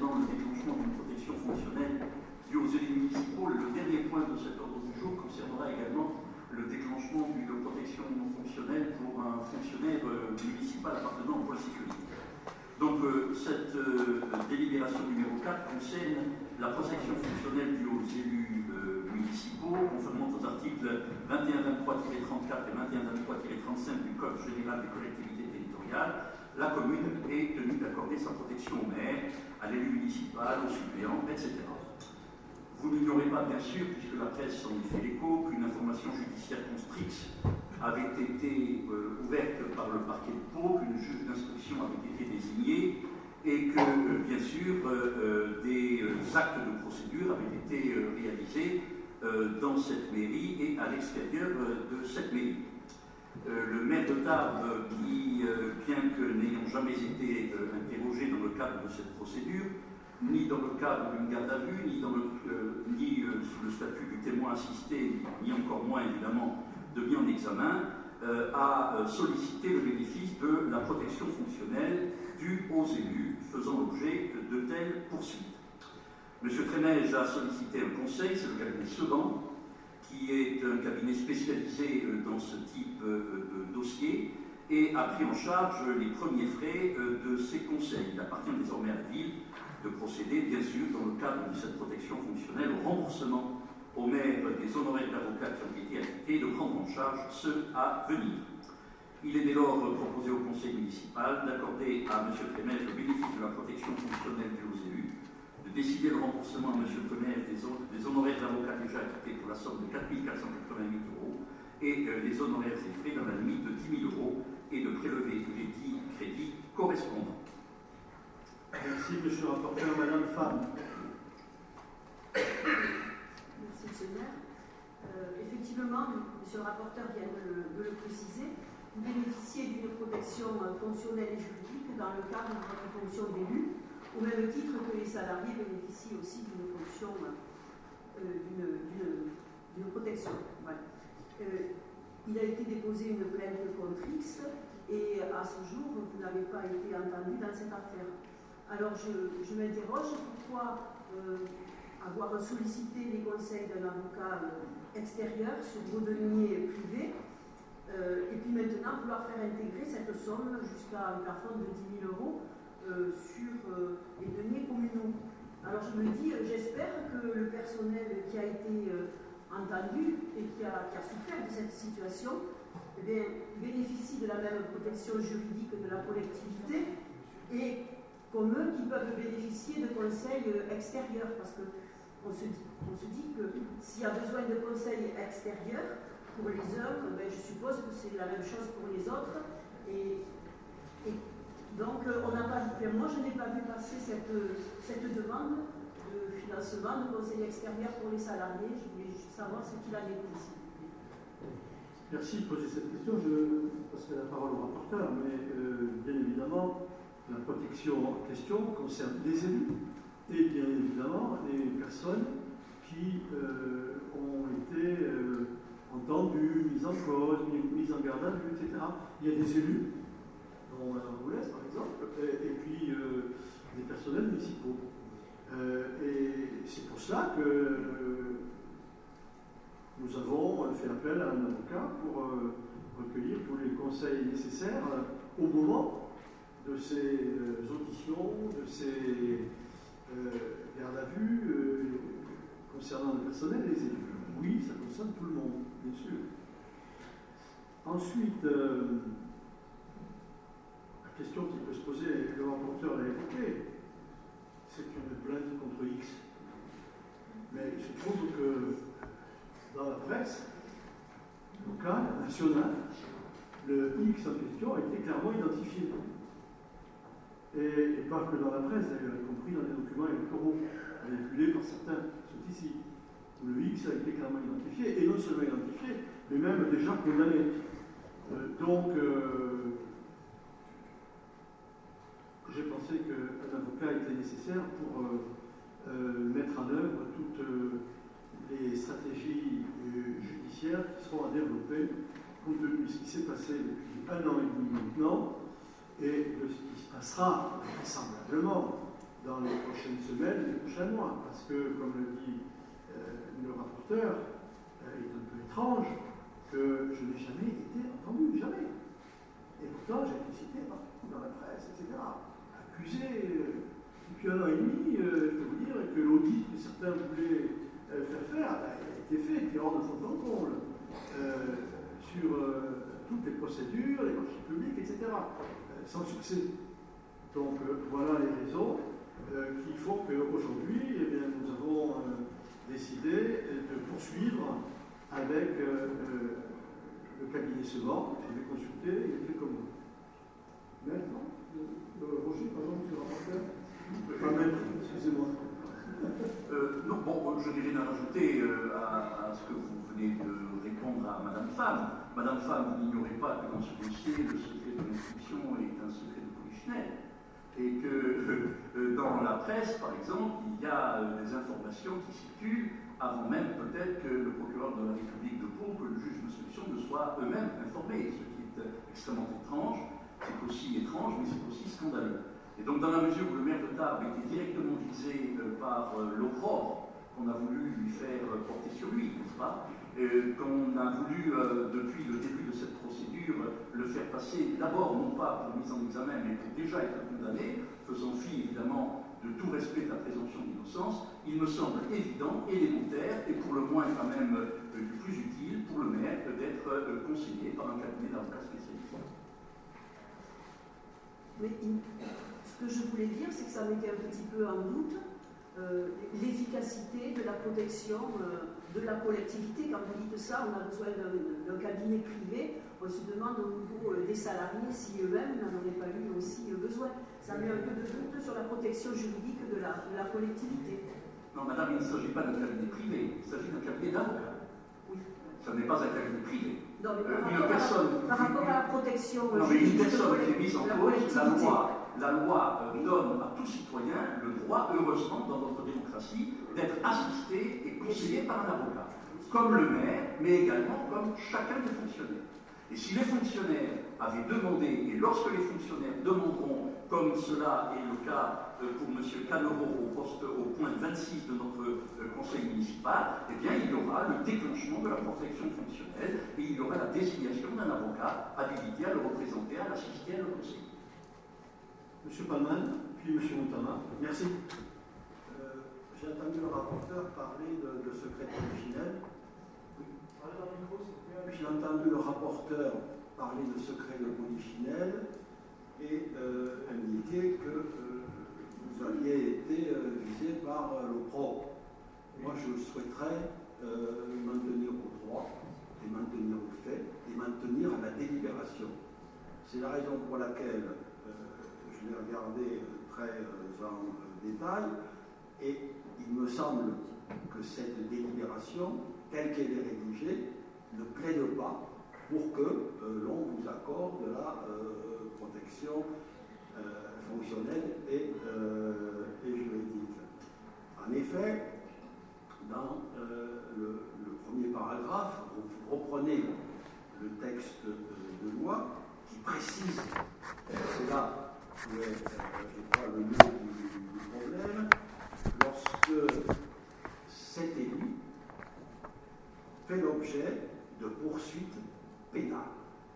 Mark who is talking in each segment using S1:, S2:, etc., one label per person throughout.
S1: concernant le déclenchement d'une protection fonctionnelle due aux élus municipaux. Le dernier point de cet ordre du jour concernera également le déclenchement d'une protection fonctionnelle pour un fonctionnaire municipal appartenant au pôle sécurité. Donc cette délibération numéro 4 concerne la protection fonctionnelle due aux élus municipaux, conformément aux articles 2123-34 et 2123-35 du Code général des collectivités territoriales. La commune est tenue d'accorder sa protection au maire, à l'élu municipal, au suppléant, etc. Vous n'ignorez pas, bien sûr, puisque la presse en y fait l'écho, qu'une information judiciaire constricte avait été ouverte par le parquet de Pau, qu'une juge d'instruction avait été désignée et que, bien sûr, des actes de procédure avaient été réalisés dans cette mairie et à l'extérieur de cette mairie. Le maire de Tarbes, qui, bien que n'ayant jamais été interrogé dans le cadre de cette procédure, ni dans le cadre d'une garde à vue, ni sous le statut du témoin assisté, ni encore moins évidemment de mis en examen, a sollicité le bénéfice de la protection fonctionnelle due aux élus faisant l'objet de telles poursuites. M. Trémège a sollicité un conseil, c'est le cabinet Seban, qui est un cabinet spécialisé dans ce type de dossier et a pris en charge les premiers frais de ces conseils. Il appartient désormais à la ville de procéder, bien sûr, dans le cadre de cette protection fonctionnelle, au remboursement aux maires des honoraires d'avocats qui ont été acquittés, de prendre en charge ceux à venir. Il est dès lors proposé au conseil municipal d'accorder à M. Trémège le bénéfice de la protection fonctionnelle due aux élus, de décider le remboursement à M. Trémège des honoraires d'avocats déjà acquittés pour la somme de 4 488 € et les honoraires et frais dans la limite de 10 000 € et de prélever les dits crédits correspondants.
S2: Merci, M. le rapporteur. Madame Pham.
S3: Merci, M. le maire. Effectivement, M. le rapporteur vient de le préciser, vous bénéficiez d'une protection fonctionnelle et juridique dans le cadre de votre fonction d'élu, au même titre que les salariés bénéficient aussi d'une fonction, d'une protection. Voilà. Il a été déposé une plainte contre X et à ce jour, vous n'avez pas été entendu dans cette affaire. Alors je m'interroge pourquoi avoir sollicité les conseils d'un avocat extérieur sur vos deniers privés et puis maintenant vouloir faire intégrer cette somme jusqu'à un plafond de 10 000 € sur les deniers communaux. Alors je me dis, j'espère que le personnel qui a été entendu et qui a souffert de cette situation eh bien, bénéficie de la même protection juridique de la collectivité et comme eux qui peuvent bénéficier de conseils extérieurs, parce qu'on se dit que s'il y a besoin de conseils extérieurs pour les uns, ben, je suppose que c'est la même chose pour les autres. Et donc, on n'a pas vu, moi je n'ai pas vu passer cette demande de financement de conseils extérieurs pour les salariés. Je voulais juste savoir ce qu'il en est ici.
S2: Merci de poser cette question. Je passerai la parole au rapporteur, mais bien évidemment, la protection en question concerne les élus et bien évidemment les personnes qui ont été entendues, mises en cause, mises en garde à vue, etc. Il y a des élus, dont Mme Boulez par exemple, et puis des personnels municipaux. Et c'est pour cela que nous avons fait appel à un avocat pour recueillir tous les conseils nécessaires au moment de ces auditions, de ces gardes à vue concernant le personnel et les élus. Oui, ça concerne tout le monde, bien sûr. Ensuite, la question qui peut se poser, le rapporteur l'a évoqué, c'est une plainte contre X. Mais il se trouve que dans la presse locale, nationale, le X en question a été clairement identifié. Et pas que dans la presse, d'ailleurs, y compris dans les documents électoraux véhiculés par certains qui sont ici, où le X a été clairement identifié, et non seulement identifié, mais même déjà condamné. Donc, j'ai pensé qu'un avocat était nécessaire pour mettre en œuvre toutes les stratégies judiciaires qui seront à développer compte tenu de ce qui s'est passé depuis 1 an et demi maintenant et de ce qui se passera vraisemblablement dans les prochaines semaines, les prochains mois. Parce que, comme le dit le rapporteur, il est un peu étrange que je n'ai jamais été entendu, jamais. Et pourtant, j'ai été cité partout dans la presse, etc. Accusé depuis 1 an et demi, je peux vous dire que l'audit que certains voulaient faire, a été fait, qui est hors de fond en comble, sur toutes les procédures, les marchés publics, etc. Sans succès. Donc voilà les raisons qui font qu'aujourd'hui, eh bien, nous avons décidé de poursuivre avec le cabinet Sevent, que j'ai consulté il y a quelques mois. Maintenant, Roger, pardon, monsieur le rapporteur. Enfin, même, excusez-moi.
S1: Non, bon, je n'ai rien à rajouter à ce que vous venez de répondre à Madame Pham. Madame Pham, vous n'ignorez pas que dans ce dossier, le secret de l'inscription est un secret de polichinelle. Et que dans la presse, par exemple, il y a des informations qui circulent avant même peut-être que le procureur de la République de Pau, que le juge d'instruction ne soit eux-mêmes informés, ce qui est extrêmement étrange. C'est aussi étrange, mais c'est aussi scandaleux. Et donc, dans la mesure où le maire de Tarbes était directement visé par l'opprobre qu'on a voulu lui faire porter sur lui, n'est-ce pas, qu'on a voulu, depuis le début de cette procédure, le faire passer d'abord, non pas pour mise en examen, mais pour déjà être condamné, faisant fi évidemment de tout respect de la présomption d'innocence, il me semble évident, élémentaire, et pour le moins quand même du plus utile pour le maire d'être conseillé par un cabinet d'avocats spécialisé.
S3: Mais ce que je voulais dire, c'est que ça mettait un petit peu en doute l'efficacité de la protection de la collectivité. Quand vous dites ça, on a besoin d'un cabinet privé, on se demande au niveau des salariés si eux-mêmes n'en auraient pas eu aussi besoin. Ça met un peu de doute sur la protection juridique de la collectivité.
S1: Non, madame, il ne s'agit pas d'un cabinet privé, il s'agit d'un cabinet d'avocats.
S3: Oui.
S1: Ça n'est pas un cabinet privé.
S3: Non, mais
S1: par
S3: rapport à la protection
S1: non, mais une personne qui est mise en cause, la loi donne à tout citoyen le droit, heureusement, dans notre démocratie, d'être assisté et conseillé par un avocat. Comme le maire, mais également comme chacun des fonctionnaires. Et si les fonctionnaires avaient demandé, et lorsque les fonctionnaires demanderont, comme cela est le cas pour M. Canero au point 26 de notre conseil municipal, eh bien il y aura le déclenchement de la protection fonctionnelle et il y aura la désignation d'un avocat habilité à le représenter, à l'assister, à le conseiller.
S2: M. Palman, puis M. Montana. Merci.
S4: J'ai entendu le rapporteur parler de secret polichinelle. J'ai entendu le rapporteur parler de secret de polichinelle et indiquer que vous aviez été visé par l'opprobre. Moi, je souhaiterais m'en tenir au droit et m'en tenir au fait et m'en tenir à la délibération. C'est la raison pour laquelle je l'ai regardé très en détail et il me semble que cette délibération, telle qu'elle est rédigée, ne plaide pas pour que l'on vous accorde la protection fonctionnelle et juridique. En effet, dans le premier paragraphe, vous reprenez le texte de loi qui précise, c'est là où est, je crois, le nœud du problème, lorsque cet élu fait l'objet de poursuites pénales.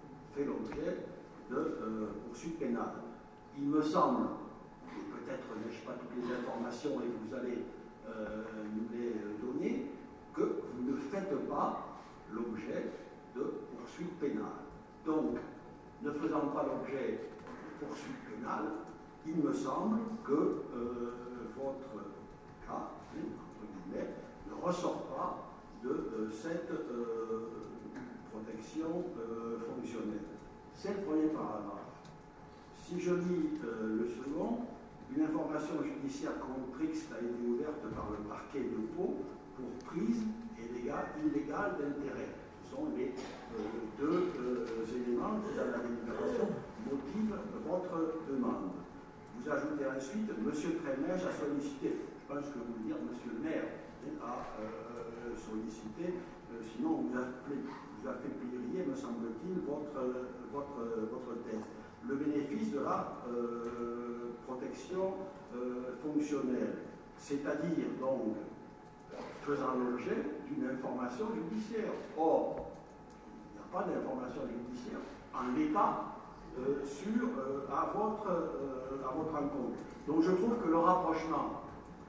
S4: Il me semble, et peut-être n'ai-je pas toutes les informations et vous allez nous les donner, que vous ne faites pas l'objet de poursuites pénales. Donc, ne faisant pas l'objet de poursuites pénales, il me semble que votre cas, entre guillemets, ne ressort pas de cette protection fonctionnelle. C'est le premier paragraphe. Si je lis le second, une information judiciaire contre X a été ouverte par le parquet de Pau pour prise illégale d'intérêt. Ce sont les deux éléments qui, dans la délibération, motivent votre demande. Vous ajoutez ensuite, M. Trémège a sollicité, je pense que vous dire M. le maire a sollicité, sinon on vous a fait plier, me semble-t-il, votre thèse. Le bénéfice de la protection protection fonctionnelle, c'est-à-dire donc faisant l'objet d'une information judiciaire. Or, il n'y a pas d'information judiciaire en l'état à votre encontre. Donc je trouve que le rapprochement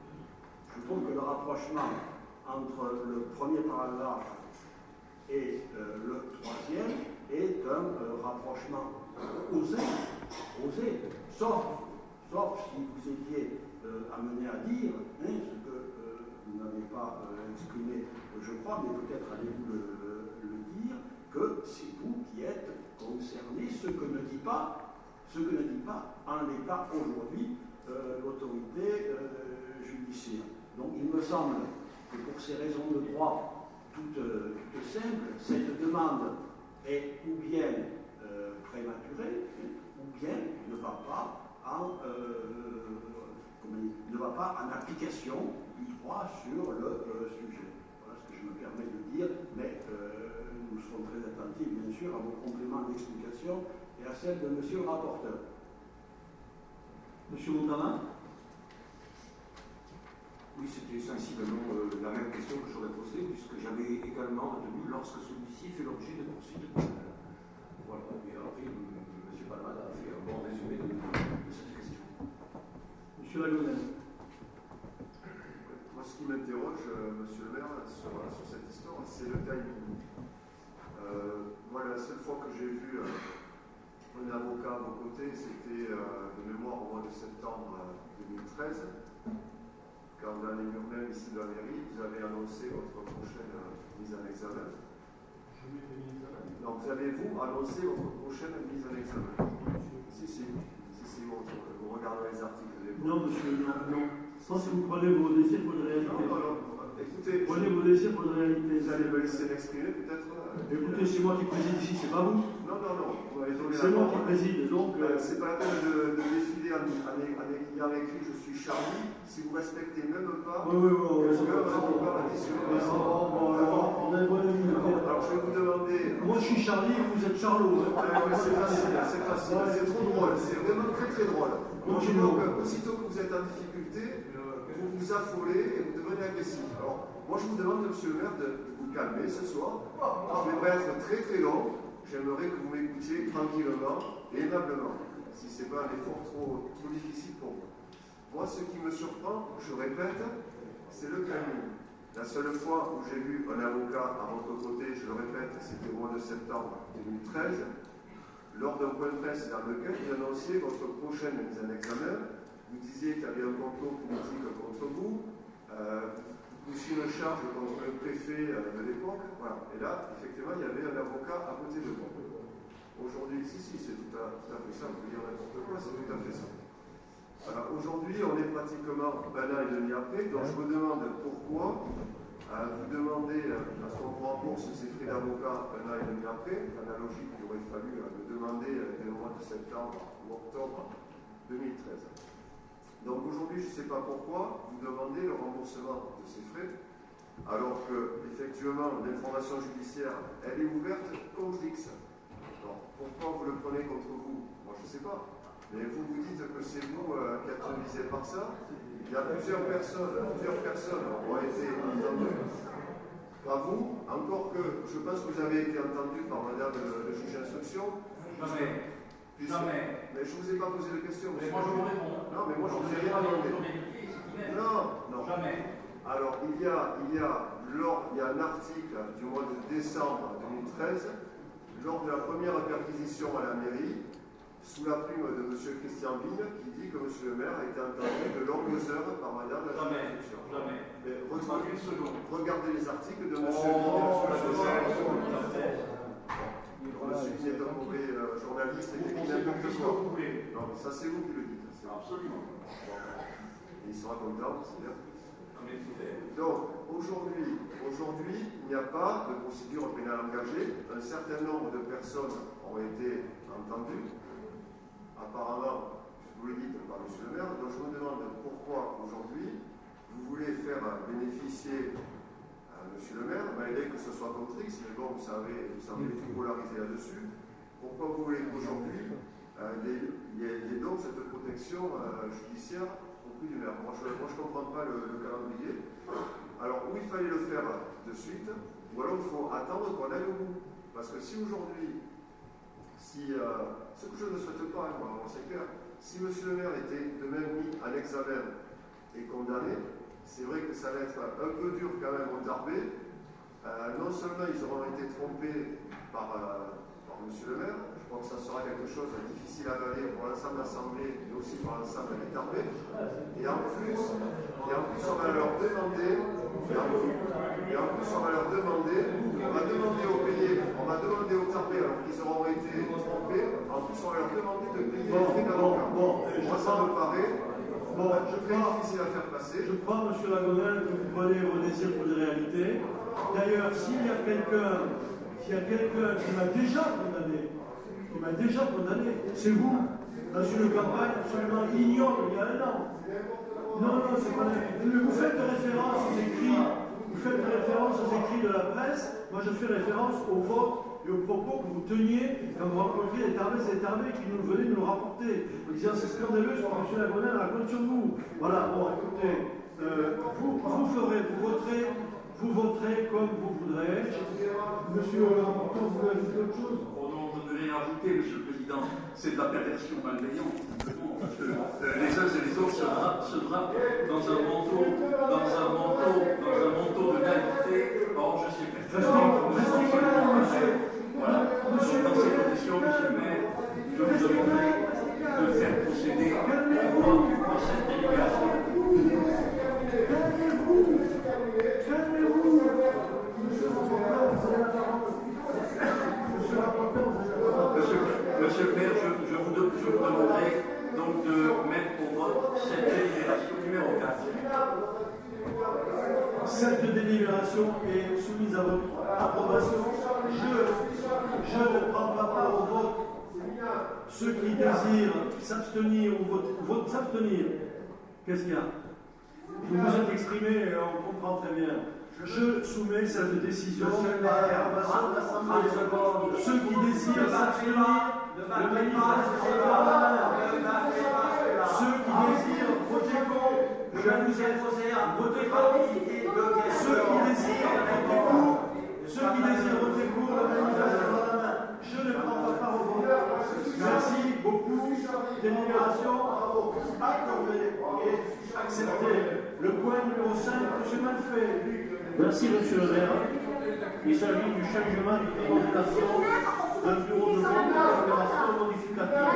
S4: entre le premier paragraphe et le troisième est un rapprochement osé, sauf si vous étiez amené à dire ce que vous n'avez pas exprimé, je crois, mais peut-être allez-vous le dire, que c'est vous qui êtes concerné, ce que ne dit pas en l'état aujourd'hui l'autorité judiciaire. Donc il me semble que pour ces raisons de droit toutes simples, cette demande est ou bien prématurée, ou bien ne va pas en application du droit sur le sujet. Voilà ce que je me permets de dire, mais nous serons très attentifs, bien sûr, à vos compléments d'explication et à celle de monsieur le rapporteur.
S2: Monsieur Montana.
S5: Oui, c'était sensiblement la même question que j'aurais posée, puisque j'avais également retenu lorsque celui-ci fait l'objet de poursuites pénales. Voilà, et après, M. Palmade a fait un bon résumé de cette question.
S2: Monsieur Lagonel.
S6: Moi, ce qui m'interroge, monsieur le maire, sur cette histoire, c'est le timing. Moi, la seule fois que j'ai vu un avocat à vos côtés, c'était de mémoire au mois de septembre 2013. Quand dans les murs même ici de la mairie, vous avez annoncé votre prochaine mise en examen. Donc vous avez, vous, annoncé votre prochaine mise en examen. Si, vous regardez les articles.
S2: Non, monsieur, non. Je pense que vous prenez vos décisions pour de réalité.
S6: Non. Écoutez,
S2: prenez vos décisions pour de réalité.
S6: Vous allez me laisser m'exprimer, peut-être.
S2: Écoutez, c'est moi qui préside ici, c'est pas vous.
S6: Non. Vous m'avez donné
S2: c'est moi qui préside, donc.
S6: C'est pas la peine de défiler en ayant écrit je suis Charlie, si vous respectez même pas.
S2: Oui.
S6: On a
S2: une bonne amie.
S6: Alors je vais vous demander.
S2: Moi je suis Charlie, vous êtes Charlot.
S6: C'est facile, c'est trop drôle, c'est vraiment très drôle. Aussitôt que vous êtes en difficulté, vous vous affolez et vous devenez agressif. Alors, moi je vous demande, monsieur le maire, de vous calmer ce soir. Je ne vais pas être très long. J'aimerais que vous m'écoutiez tranquillement et aimablement, si ce n'est pas un effort trop difficile pour vous. Moi, ce qui me surprend, je répète, c'est le timing. La seule fois où j'ai vu un avocat à votre côté, je le répète, c'était au mois de septembre 2013, lors d'un point de presse dans lequel vous annonciez votre prochaine mise en examen. Vous disiez qu'il y avait un complot politique contre vous, vous poussiez une charge contre le préfet de l'époque, voilà. Et là, effectivement, il y avait un avocat à côté de vous. Aujourd'hui, si, c'est tout à fait ça, vous pouvez dire n'importe quoi, c'est tout à fait ça. Aujourd'hui, on est pratiquement un an et demi après, donc je vous demande pourquoi vous demandez à ce qu'on vous rembourse ces frais d'avocat un an et demi après. Analogique, il aurait fallu le demander dès le mois de septembre ou octobre 2013. Donc aujourd'hui, je ne sais pas pourquoi vous demandez le remboursement de ces frais, alors que, effectivement, l'information judiciaire, elle est ouverte contre X. Alors, pourquoi vous le prenez contre vous? Moi, je ne sais pas. Mais vous vous dites que c'est vous qui êtes visé par ça. Il y a plusieurs personnes ont été entendues. Pas vous, encore que je pense que vous avez été entendu par madame le juge d'instruction. Jamais. Mais je ne vous ai pas posé de questions.
S1: Mais moi je vous réponds.
S6: Non, mais moi je ne vous ai rien demandé. Non.
S5: Jamais.
S6: Alors, il y a un article du mois de décembre 2013, lors de la première perquisition à la mairie, sous la plume de M. Christian Vigne, qui dit que M. le maire a été entendu de longues heures par madame la juge d'instruction.
S1: Jamais.
S6: Regardez les articles de M. Monsieur qui est un mauvais journaliste et qui dit n'importe quoi. Non, mais ça c'est vous qui le dites.
S1: Absolument.
S6: Et il sera content, c'est bien. Donc, aujourd'hui, il n'y a pas de procédure pénale engagée. Un certain nombre de personnes ont été entendues. Apparemment, vous le dites par M. le maire. Donc, je me demande pourquoi aujourd'hui vous voulez faire bénéficier Monsieur le maire, malgré que ce soit contre X, mais bon, vous savez tout polariser là-dessus. Pourquoi vous voulez qu'aujourd'hui il y ait donc cette protection judiciaire au prix du maire. Moi, je ne comprends pas le calendrier. Alors, où il fallait le faire de suite, ou alors il faut attendre qu'on aille au bout. Parce que si aujourd'hui, ce que je ne souhaite pas, moi, c'est clair, si M. le maire était demain mis en examen et condamné, c'est vrai que ça va être un peu dur quand même au Tarbé. Non seulement ils auront été trompés par M. le maire, je pense que ça sera quelque chose de difficile à avaler pour l'ensemble de l'Assemblée, mais aussi pour l'ensemble des Tarbés. Et en plus, on va leur demander, on va demander aux Tarbés, alors qu'ils auront été trompés, en plus on va leur demander de payer les frais d'avocat. Moi ça me paraît très difficile à faire passer.
S2: Je crois, M. Lagonel, que vous prenez vos désirs pour des réalités. D'ailleurs, s'il y a quelqu'un qui m'a déjà condamné, c'est vous, dans une campagne absolument ignoble il y a un an. Non, c'est pas vrai. Vous faites référence aux écrits de la presse. Moi, je fais référence au vote et aux propos que vous teniez quand vous rencontriez les Tarbés et les Tarbés qui nous venaient nous rapporter. En disant c'est scandaleux ce que M. Lagonel raconte sur vous. Voilà, bon, écoutez, vous voterez comme vous voudrez. Monsieur le rapporteur, vous voulez ajouter autre chose?
S1: Oh non, je ne vais rien ajouter, Monsieur le Président. C'est de la perversion malveillante, simplement, parce que les uns et les autres se drapent dans un manteau de naïveté. Or, je sais perfectement. Voilà. Monsieur, dans ces conditions, Monsieur le maire, je vous demanderai de faire procéder dans cette délibération. Monsieur le maire, je vous demanderai donc de mettre au vote cette délibération numéro 4.
S2: Cette délibération est soumise à votre approbation. Je ne prends pas part au vote. Ceux qui désirent s'abstenir ou votent s'abstenir. Qu'est-ce qu'il y a? Vous vous êtes exprimé, on comprend très bien. Je soumets cette décision à l'approbation de l'Assemblée. Ceux qui désirent s'abstenir, le manifeste est par la main. Ceux qui désirent voter contre, je vous ai posé à voter contre. Ceux qui désirent voter pour, le manifeste est par la main. Je ne prends pas part au vote. Merci beaucoup. Délibération accordée et acceptée. Le point numéro 5, M. Malfait.
S7: Merci, Monsieur le maire. Il s'agit du changement de dénomination d'un bureau de vote de l'opération modificative.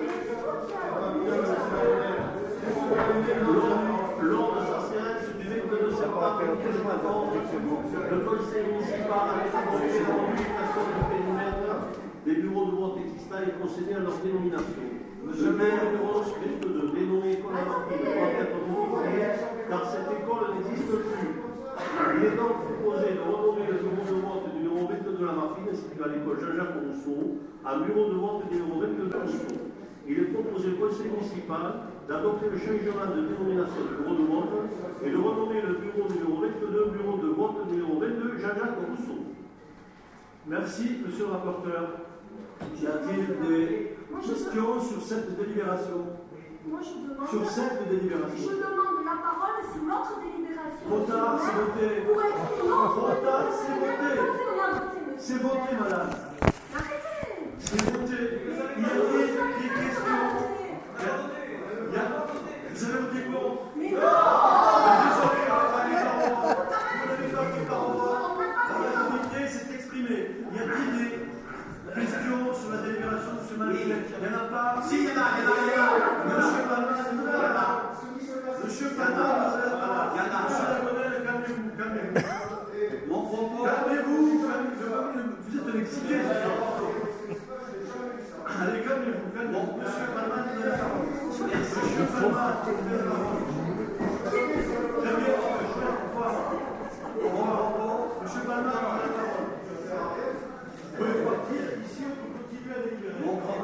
S7: Lors de sa séance du 22 septembre 2014, le conseil municipal a adopté la modification du périmètre des bureaux de vote existants et procédé à leur dénomination. Le maire souhaite de dénommer école à Martine doit être modifié car cette école n'existe plus. Il est donc proposé de renommer le bureau de vote du numéro 22 de la Martine situé à l'école Jean-Jacques Rousseau en bureau de vote du numéro 22 de Rousseau. Il est proposé au conseil municipal d'adopter le changement de dénomination du bureau de vote et de renommer le bureau numéro 22 bureau de vote numéro 22 Jean-Jacques Rousseau.
S2: Merci, Monsieur le rapporteur. Y a-t-il des questions sur cette délibération?
S8: Moi, je demande.
S2: Sur cette délibération.
S8: Je demande la parole sur l'autre délibération.
S2: Trop tard, c'est voté.
S8: Pour exprimer.
S2: Trop tard, c'est voté. C'est voté, madame.
S8: Arrêtez.
S2: C'est voté. Il y a des questions. Vous avez voté contre?
S8: Mais
S2: Désolé,
S8: non.
S2: vous n'avez pas pris par vote. La majorité s'est exprimée. Y a-t-il des questions sur la délibération de M. Malfait? Il n'y en a pas? Si, il y en a. Monsieur Palma, Monsieur Palma, Monsieur Lagonel, calmez-vous.
S7: Mon propos.
S2: Calmez-vous. Vous êtes excité ce soir. Allez, calmez-vous. Monsieur Palma, vous avez la parole. Monsieur Palma, vous avez la parole. Très bien, je vais pouvoir. Monsieur Palma, vous avez la parole. Vous pouvez partir. Ici, on peut continuer à délibérer.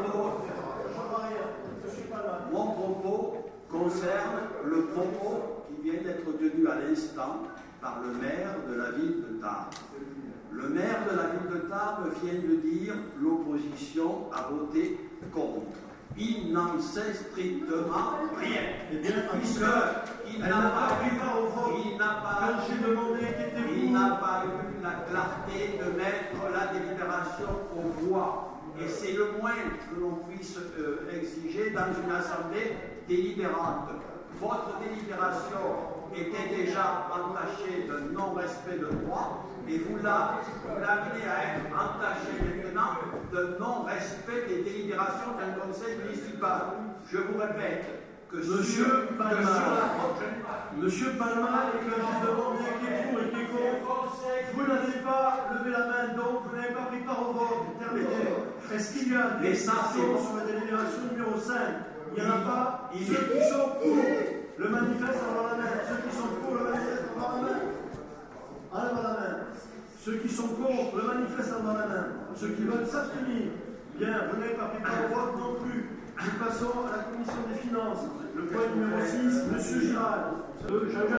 S7: Mon propos concerne le propos qui vient d'être tenu à l'instant par le maire de la ville de Tarbes. Le maire de la ville de Tarbes vient de dire l'opposition a voté contre.
S4: Il n'en sait strictement rien.
S2: Eh bien,
S4: Puisqu'il n'a pas
S2: pris part au vote. Quand j'ai demandé qui était
S4: il n'a pas eu la clarté de mettre la délibération aux voix. Et c'est le moins que l'on puisse exiger dans une assemblée délibérante. Votre délibération était déjà entachée de non-respect de droit, et vous l'amenez à être entachée maintenant de non-respect des délibérations d'un conseil municipal. Je vous répète que
S2: Monsieur Palma,
S4: quand
S2: j'ai demandé qui est pour et qui est contre, vous n'avez pas levé la main, donc vous n'avez pas pris part au vote. Terminé. Est-ce qu'il y a des questions sur la délibération numéro 5? Il n'y en a pas. Ceux qui sont pour le manifeste en la main. Ceux qui sont pour le manifeste en la main. En la main. Ceux qui sont contre le manifeste en la main. Ceux qui veulent s'abstenir. Bien, vous n'avez pas pris part au vote non plus. Nous passons à la commission des finances. Le point numéro 6, M. Girard.